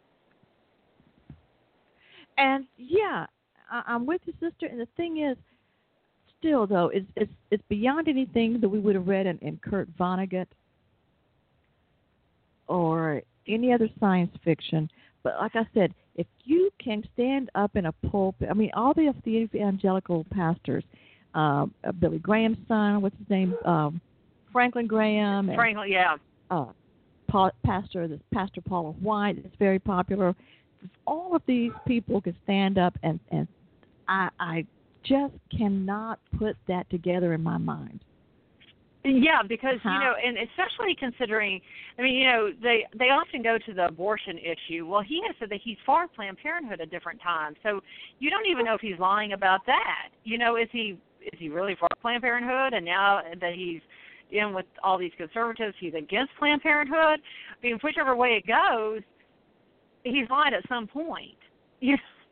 And yeah, I, I'm with you, sister. And the thing is, still though, it's it's it's beyond anything that we would have read in, in Kurt Vonnegut or any other science fiction. But like I said, if you can stand up in a pulpit, I mean, all the, the evangelical pastors, uh, uh, Billy Graham's son, what's his name, um, Franklin Graham, and, Franklin, yeah, uh, pa- pastor, this Pastor Paula White is very popular. If all of these people can stand up, and and I, I just cannot put that together in my mind. Yeah, because, uh-huh. you know, and especially considering, I mean, you know, they they often go to the abortion issue. Well, he has said that he's for Planned Parenthood at different times. So you don't even know if he's lying about that. You know, is he is he really for Planned Parenthood? And now that he's in with all these conservatives, he's against Planned Parenthood? I mean, whichever way it goes, he's lied at some point. Yeah.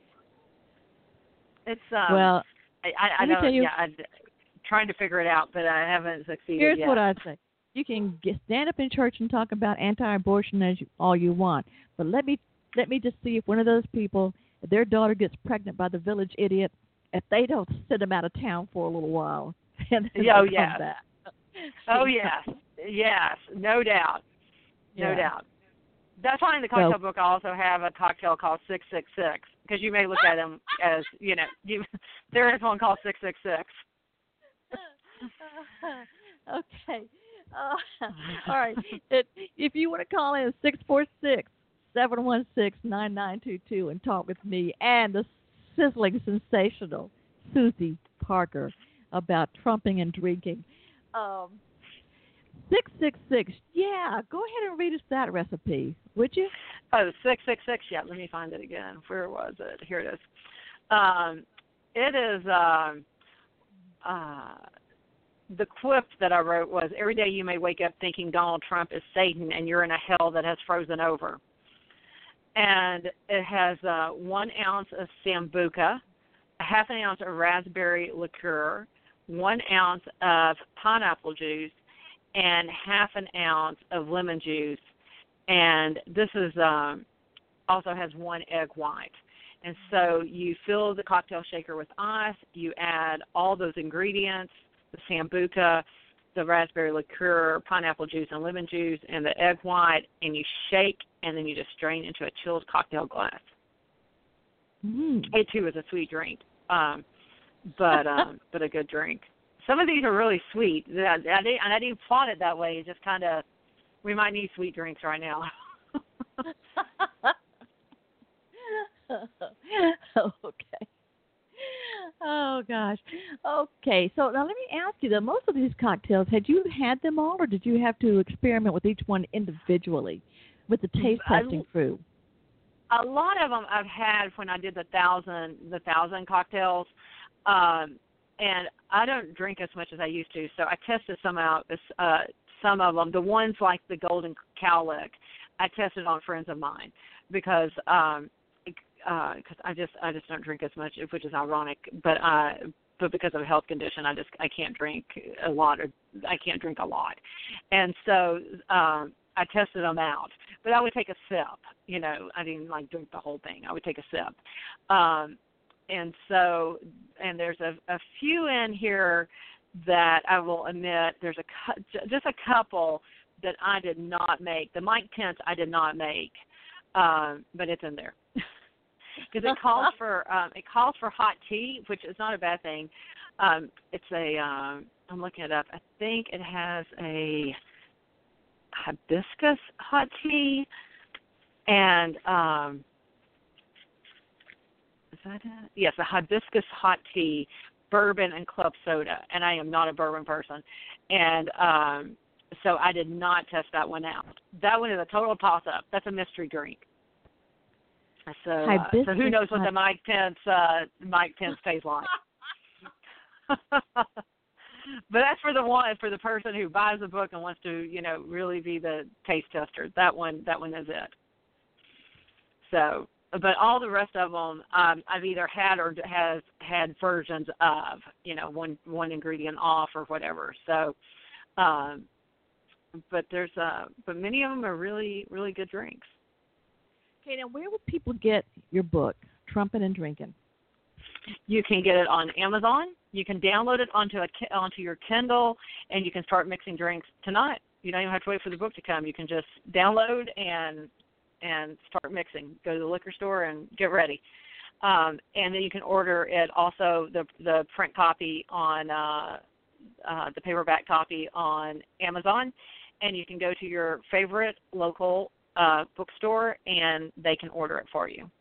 It's, um, well, I, I, I let me don't, tell you, yeah, I'm trying to figure it out, but I haven't succeeded here's yet. what I'd say. You can get, stand up in church and talk about anti-abortion as you, all you want, but let me let me just see if one of those people if their daughter gets pregnant by the village idiot, if they don't send them out of town for a little while, and then oh they yes, come back. oh yes, yes, no doubt, no Yeah. doubt. That's why in the cocktail So- book I also have a cocktail called six six six, because you may look at them as, you know, you, there is one called six six six. Okay. Uh, all right. It, if you want to call in, six four six, seven one six, nine nine two two and talk with me and the sizzling, sensational Susie Parker about trumping and drinking. Um, six six six, yeah, go ahead and read us that recipe, would you? Oh, six six six. Yeah, let me find it again. Where was it? Here it is. Um, it is um, uh, the quip that I wrote was, every day you may wake up thinking Donald Trump is Satan and you're in a hell that has frozen over. And it has uh, one ounce of Sambuca, a half an ounce of raspberry liqueur, one ounce of pineapple juice, and half an ounce of lemon juice. And this is um, also has one egg white. And so you fill the cocktail shaker with ice. You add all those ingredients, the Sambuca, the raspberry liqueur, pineapple juice, and lemon juice, and the egg white, and you shake, and then you just strain into a chilled cocktail glass. Mm. It, too, is a sweet drink, um, but um, but a good drink. Some of these are really sweet, I, I didn't, and I didn't plot it that way. It's just kind of, we might need sweet drinks right now. Okay. Oh, gosh. Okay, so now let me ask you, though, most of these cocktails, had you had them all, or did you have to experiment with each one individually with the taste testing crew? A lot of them I've had when I did the thousand, the thousand cocktails, um, and I don't drink as much as I used to, so I tested some out, uh, some of them. The ones like the Golden Cowlick, I tested on friends of mine because um, uh 'cause I just I just don't drink as much, which is ironic, but uh, but because of a health condition, I just I can't drink a lot, or I can't drink a lot, and so um, I tested them out. But I would take a sip, you know. I didn't like drink the whole thing. I would take a sip, um, and so and there's a, a few in here that I will admit there's a just a couple that I did not make. The Mike Pence I did not make, um, but it's in there. Because it calls for um, it calls for hot tea, which is not a bad thing. Um, it's a um, I'm looking it up. I think it has a hibiscus hot tea, and um, is that it? Yes, a hibiscus hot tea, bourbon and club soda. And I am not a bourbon person, and um, so I did not test that one out. That one is a total toss-up. That's a mystery drink. So, uh, so who knows what the Mike Pence uh, Mike Pence tastes like? But that's for the one for the person who buys the book and wants to, you know, really be the taste tester. That one, that one is it. So, but all the rest of them, um, I've either had or has had versions of, you know, one one ingredient off or whatever. So, um, but there's uh, but many of them are really really good drinks. Okay, now where would people get your book, Trumpin' and Drinkin'? You can get it on Amazon. You can download it onto a onto your Kindle, and you can start mixing drinks tonight. You don't even have to wait for the book to come. You can just download and and start mixing. Go to the liquor store and get ready. Um, and then you can order it also, the the print copy on uh, uh, the paperback copy on Amazon, and you can go to your favorite local Uh, bookstore, and they can order it for you.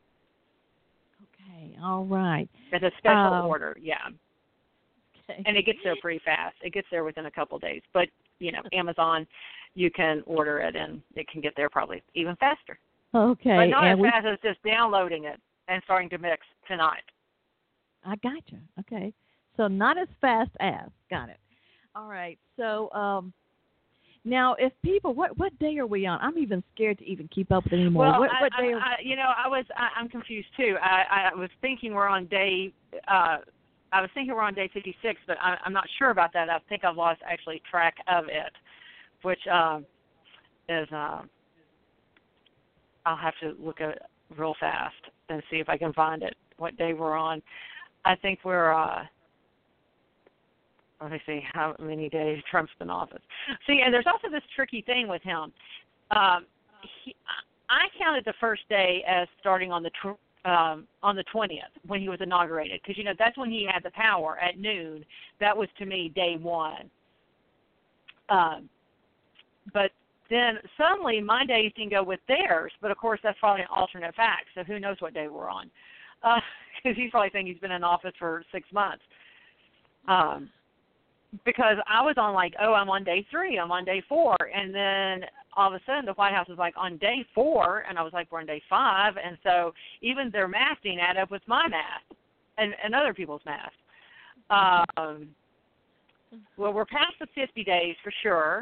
Okay, all right. It's a special um, order, yeah. Okay. And it gets there pretty fast. It gets there within a couple of days. But, you know, Amazon, you can order it, and it can get there probably even faster. Okay. But not and as we, fast as just downloading it and starting to mix tonight. I gotcha. Okay. So not as fast as. Got it. All right. So, um, now, if people, what what day are we on? I'm even scared to even keep up with it anymore. Well, what, I, what day? I, Are... I, you know, I was I, I'm confused too. I, I was thinking we're on day. Uh, I was thinking we're on day fifty-six, but I, I'm not sure about that. I think I've lost actually track of it, which uh, is. Uh, I'll have to look at it real fast. and see if I can find it, what day we're on. I think we're, uh, let me see how many days Trump's been in office. See, and there's also this tricky thing with him. Um, he, I counted the first day as starting on the tw- um, on the twentieth when he was inaugurated, because, you know, that's when he had the power at noon. That was, to me, day one. Um, but then suddenly my days didn't go with theirs, but, of course, that's probably an alternate fact, so who knows what day we're on, because uh, he's probably thinking he's been in office for six months. Um, because I was on like, oh, I'm on day three, I'm on day four, and then all of a sudden the White House was like on day four, and I was like, we're on day five, and so even their math didn't add up with my math and, and other people's math. Um, well, we're past the fifty days for sure,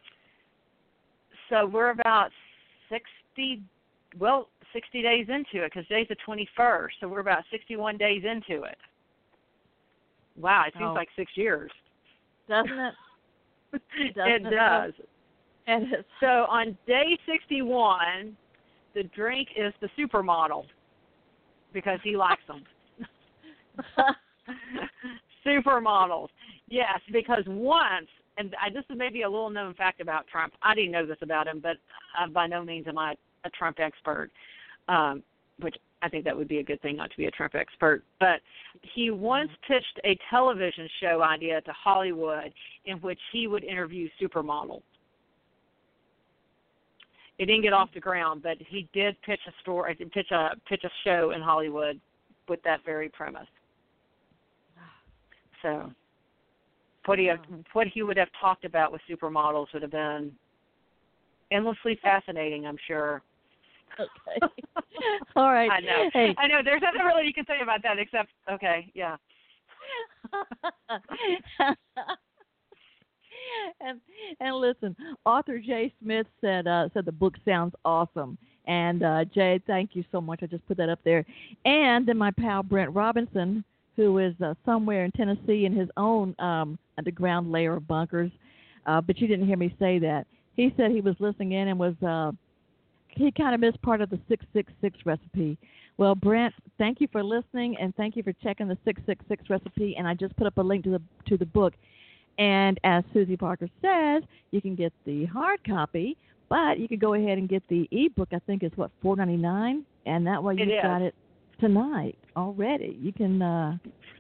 so we're about sixty, well, sixty days into it, because today's the twenty-first, so we're about sixty-one days into it. Wow, it seems oh. like six years. Doesn't it? Doesn't it does. It is. So on day sixty-one, the drink is the supermodel, because he likes them. Supermodels. Yes, because once, and I, this is maybe a little known fact about Trump. I didn't know this about him, but uh, by no means am I a Trump expert, um, which I think that would be a good thing not to be a Trump expert. But he once pitched a television show idea to Hollywood in which he would interview supermodels. It didn't get off the ground, but he did pitch a story, pitch a pitch a show in Hollywood with that very premise. So, what he what he would have talked about with supermodels would have been endlessly fascinating, I'm sure. Okay. All right. I know. Hey. I know. There's nothing really you can say about that except, okay, yeah. and and listen, author Jay Smith said uh, said the book sounds awesome. And uh, Jay, thank you so much. I just put that up there. And then my pal Brent Robinson, who is uh, somewhere in Tennessee in his own um, underground layer of bunkers, uh, but you didn't hear me say that. He said he was listening in and was uh, he kind of missed part of the six six six recipe. Well, Brent, thank you for listening, and thank you for checking the six six six recipe. And I just put up a link to the to the book. And as Susie Parker says, you can get the hard copy, but you can go ahead and get the ebook. I think it's what four ninety nine, and that way you've got it tonight already. You can uh,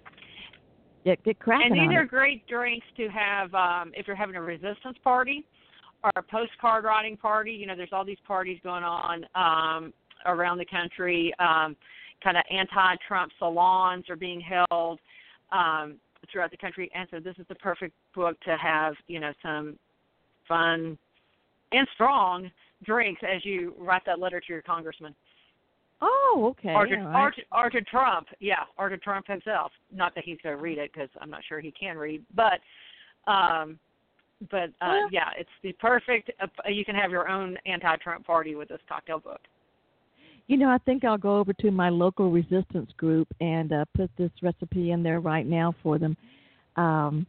get get cracking on it. And these are great drinks to have um, if you're having a resistance party or a postcard writing party. You know, there's all these parties going on um, around the country. Um, kind of anti-Trump salons are being held um, throughout the country, and so this is the perfect book to have, you know, some fun and strong drinks as you write that letter to your congressman. Oh, okay. Or to, right. or, to, or to Trump, yeah, or to Trump himself. Not that he's going to read it, because I'm not sure he can read, but um, but uh, well, yeah, it's the perfect. Uh, you can have your own anti-Trump party with this cocktail book. You know, I think I'll go over to my local resistance group and uh, put this recipe in there right now for them. Um,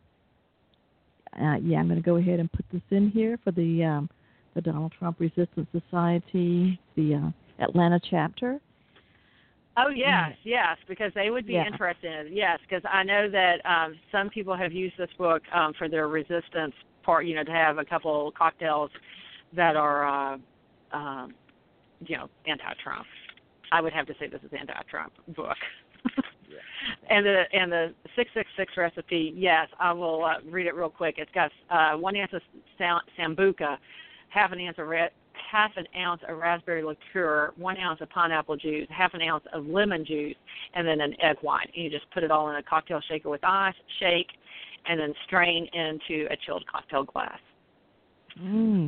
uh, yeah, I'm going to go ahead and put this in here for the um, the Donald Trump Resistance Society, the uh, Atlanta chapter. Oh, yes, yes, because they would be yeah. interested in it. Yes, because I know that um, some people have used this book um, for their resistance part, you know, to have a couple cocktails that are, uh, um, you know, anti-Trump. I would have to say this is anti-Trump book. yeah. And the and the six six six recipe, yes, I will uh, read it real quick. It's got uh, one ounce of Sambuca, half an ounce of red, half an ounce of raspberry liqueur, one ounce of pineapple juice, half an ounce of lemon juice, and then an egg white. And you just put it all in a cocktail shaker with ice, shake, and then strain into a chilled cocktail glass. Mm.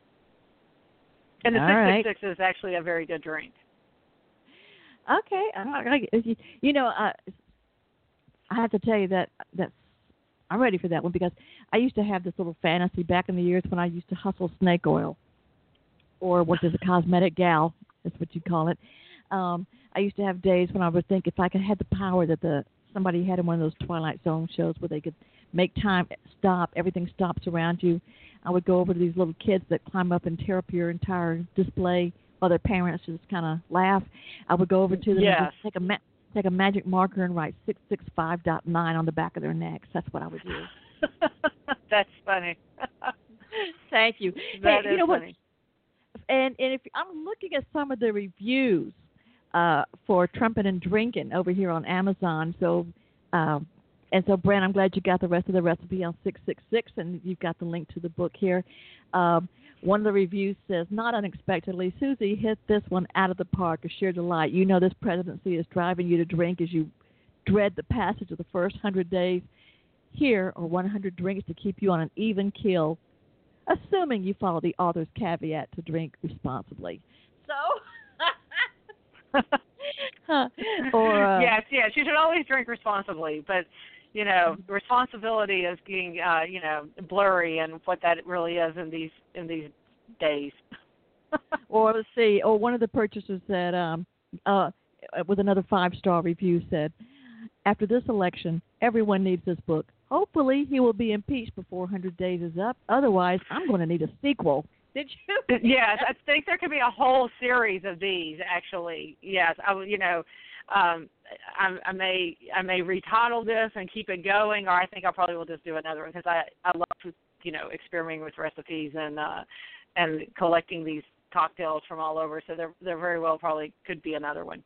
And the all six six six right. is actually a very good drink. Okay. You, you know, uh, I have to tell you that that's, I'm ready for that one, because I used to have this little fantasy back in the years when I used to hustle snake oil, or what is a cosmetic gal, that's what you call it. Um, I used to have days when I would think if I could have the power that the somebody had in one of those Twilight Zone shows where they could make time stop, everything stops around you, I would go over to these little kids that climb up and tear up your entire display other parents just kind of laugh, I would go over to them Yes. and just take a ma- take a magic marker and write six six five dot nine on the back of their necks. That's what I would do. That's funny. Thank you. That hey, is you know funny. what? And and if I'm looking at some of the reviews uh, for Trumpin' and Drinkin' over here on Amazon, so um, and so Brent, I'm glad you got the rest of the recipe on six six six, and you've got the link to the book here. Um, one of the reviews says, not unexpectedly, Susie hit this one out of the park, a sheer delight. You know this presidency is driving you to drink as you dread the passage of the first hundred days. Here are one hundred drinks to keep you on an even keel, assuming you follow the author's caveat to drink responsibly. So, or uh, yes, yes, you should always drink responsibly, but you know, responsibility is getting uh, you know blurry, and what that really is in these in these days. or let's see, or one of the purchasers said, um, uh, with another five-star review said, after this election, everyone needs this book. Hopefully, he will be impeached before one hundred days is up. Otherwise, I'm going to need a sequel. Did you? Yes, I think there could be a whole series of these. Actually, yes, I would. You know, um, I, I may I may retitle this and keep it going, or I think I probably will just do another one because I I love you know experimenting with recipes and uh, and collecting these cocktails from all over. So there there very well probably could be another one.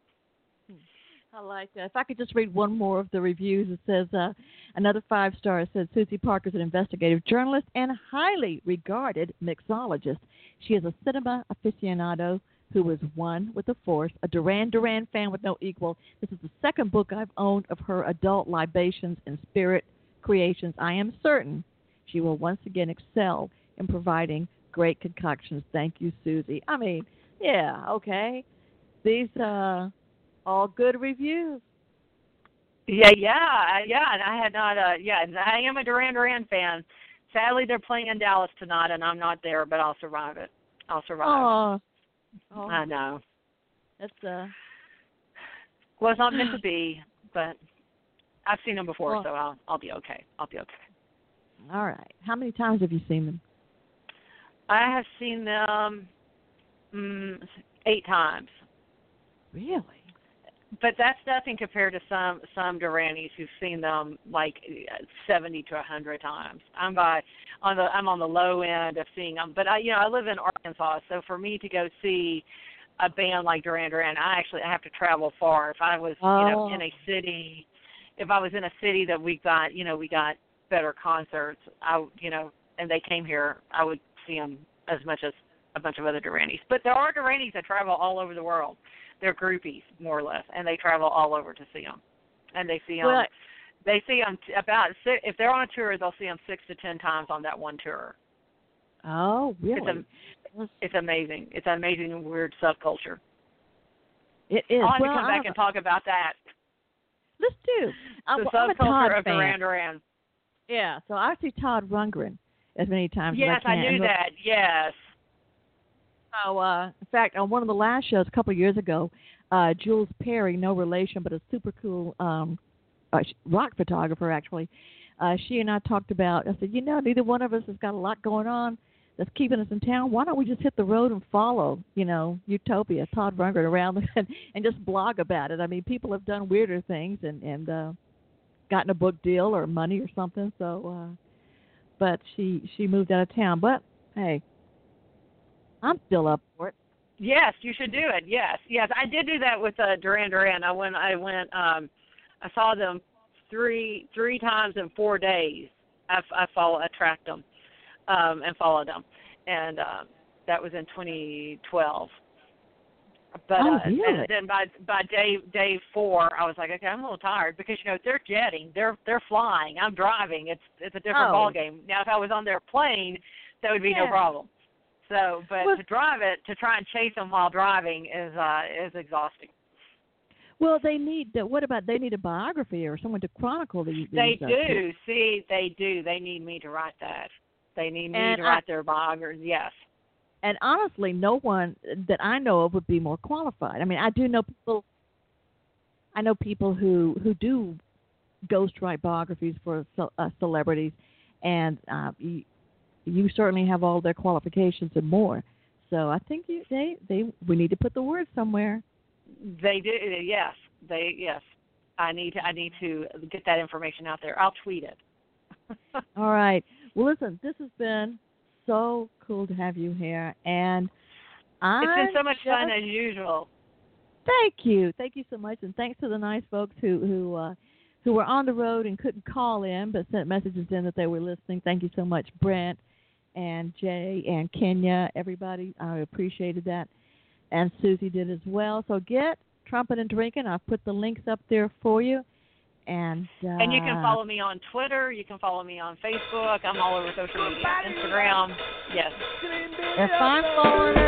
I like that. If I could just read one more of the reviews, it says, uh, another five star says, Susie Parker is an investigative journalist and highly regarded mixologist. She is a cinema aficionado who was one with the force, a Duran Duran fan with no equal. This is the second book I've owned of her adult libations and spirit creations. I am certain she will once again excel in providing great concoctions. Thank you, Susie. I mean, yeah, okay. These, uh... all good reviews. Yeah, yeah, yeah. And I had not. Uh, yeah, I am a Duran Duran fan. Sadly, they're playing in Dallas tonight, and I'm not there. But I'll survive it. I'll survive. Oh, oh. I know. That's uh. Well, it's not meant to be, but I've seen them before, Well, so I'll I'll be okay. I'll be okay. All right. How many times have you seen them? I have seen them mm, eight times. Really? But that's nothing compared to some some Duranis who've seen them like seventy to a hundred times. I'm by on the I'm on the low end of seeing them. But I you know I live in Arkansas, so for me to go see a band like Duran Duran, I actually have to travel far. If I was oh. you know in a city, if I was in a city that we got you know we got better concerts, I you know and they came here, I would see them as much as a bunch of other Duranis. But there are Duranis that travel all over the world. They're groupies, more or less, and they travel all over to see them. And they see them. Well, they see them about six, if they're on a tour, they'll see them six to ten times on that one tour. Oh, really? It's, a, it's amazing. It's an amazing, weird subculture. It is. I'll have well, to come back and talk about that. Let's do. I'm, the I'm a subculture Todd of fan. Duran Duran. Yeah, so I see Todd Rundgren as many times Yes, as I can. I knew that. Yes. So, uh, in fact, on one of the last shows a couple of years ago, uh, Jules Perry, no relation, but a super cool um, uh, rock photographer, actually, uh, she and I talked about, I said, you know, neither one of us has got a lot going on that's keeping us in town. Why don't we just hit the road and follow, you know, Utopia, Todd Rundgren around and, and just blog about it? I mean, people have done weirder things and, and uh, gotten a book deal or money or something. So, uh, but she, she moved out of town. But, hey, I'm still up for it. Yes, you should do it. Yes, yes, I did do that with uh, Duran Duran. I went, I went, um, I saw them three three times in four days. I, I follow, I tracked them um, and followed them, and uh, that was in twenty twelve. But oh, uh, really? and then by by day day four, I was like, okay, I'm a little tired because you know they're jetting, they're they're flying. I'm driving. It's it's a different Oh. ball game. Now, if I was on their plane, that would be Yeah. no problem. So, but Well- to drive it, to try and chase them while driving is uh, is exhausting. Well, they need, the, what about, they need a biography or someone to chronicle these. They these, uh, do. See, they do. They need me to write that. They need me And to I- write their biography. Yes. And honestly, no one that I know of would be more qualified. I mean, I do know people. I know people who who do ghostwrite biographies for ce- uh, celebrities, and uh, you, you certainly have all their qualifications and more. So I think you, they they we need to put the word somewhere. They do. Yes. They yes. I need to I need to get that information out there. I'll tweet it. All right. Well, listen, this has been so cool to have you here, and I it's been so much just, fun as usual. Thank you, thank you so much, and thanks to the nice folks who who uh, who were on the road and couldn't call in but sent messages in that they were listening. Thank you so much, Brent and Jay and Kenya, everybody. I appreciated that, and Susie did as well. So get Trumpet and Drinking. I've put the links up there for you. And uh, and you can follow me on Twitter. You can follow me on Facebook. I'm all over social media. Instagram. Yes. If I'm following